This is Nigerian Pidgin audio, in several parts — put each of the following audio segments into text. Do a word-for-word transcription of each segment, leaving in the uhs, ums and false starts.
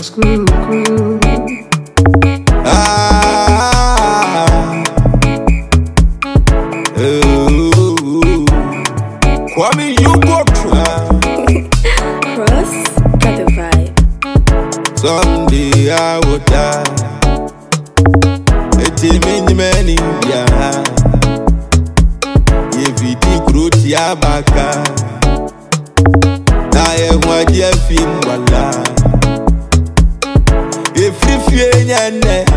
screw, screw. Ah, oh, Kwame, you go through. Cross, got the vibe. Someday I will die. It's many, many, yeah. If you think root ya baka, na ye mwaji ya fin wala. If you feel nyane,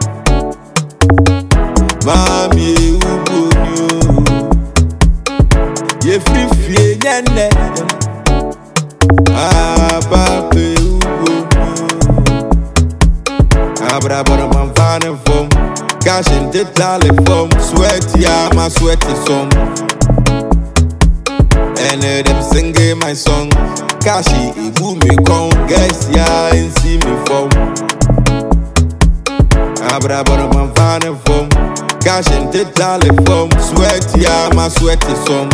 mami ubunyo. If you feel nyane, ah pape ubunyo. Abra bora man fane fom, cash in the telephone, sweat ya my sweaty song. And uh, them singing my song. Kashi, ibu me con, guess ya and see me from. Abra bora man fane fom, cash in the telephone, sweat ya my sweaty song.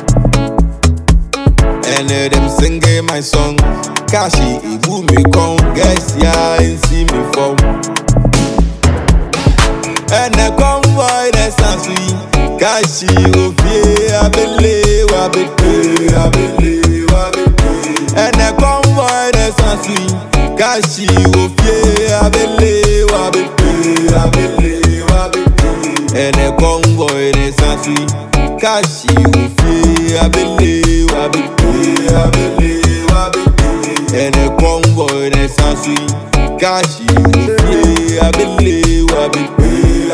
And uh, them singing my song. Kashi, ibu me con, guess ya and see me from. And the convoy that's a sweet. Kashi, ofie, abele, wabele, abele, wabele. And the convoy that's a sweet. Kashi, ofie, abele, wabele, abele, wabele. And the convoy that's a sweet. Kashi, ofie, abele, wabele, abele, wabele. And the convoy that's a sweet. Kashi, ofie, abele, wabele.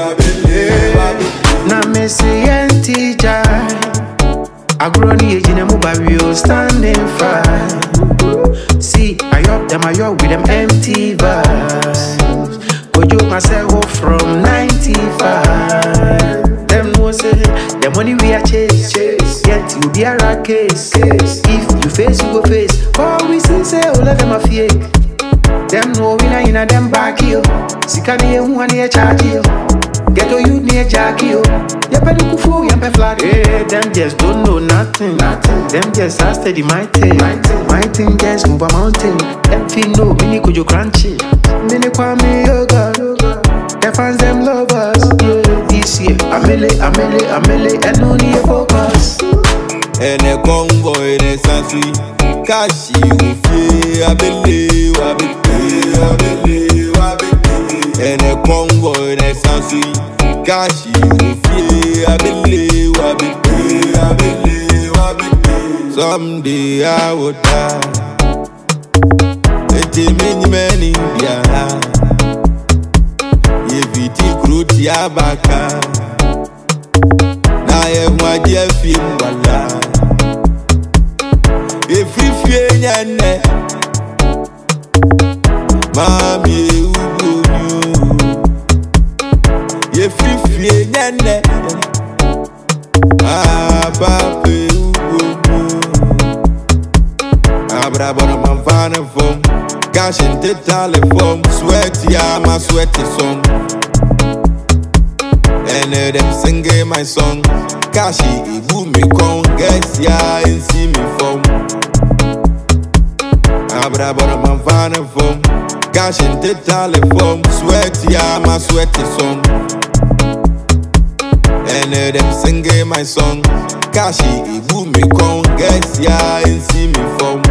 Na mesi teacher, I grow the age in a mobile standing fine. See, I up them, I up with them empty vibes. But you myself from ninety-five. Them no say, the money we are chase, chase. Yet you be a rat case, case. If you face, you go face. All we see say, all of them are fake. Them no winner in a them back here. Sikani ye one ye charge you. Get to you near Jackie. Ya pedi kufu, ya pe flat. Hey, them just don't know nothing. Nothing. Them just are steady my thing. My thing, my thing just move a mountain. Them feel no mini kujo crunchy. Mini kwame yoga. The fans them lovers. Yeah, this year, amele, amele, amele, and no need focus. And the convoy that's a sweet. Kashi, ofie, abele, wabele, abele, wabele. And the convoy that's a sweet. Kashi, ofie, abele, wabele, abele, wabele. Someday I will die. It's many, many, yeah. If you think root ya baka, na ye mwaji ya fin wala. If you feel nyane, mami ubunyo. If you feel nyane, ah pape ubunyo. Abra bora man fane fom, cash in the telephone, sweat ya my sweaty song. And uh, them singing my song. Kashi, ibu me con, guess ya and see me from. Abra bora man fane fom, cash in the telephone, sweat ya my sweaty song. And uh, them singing my song. Kashi, ibu me con, guess ya and see me from.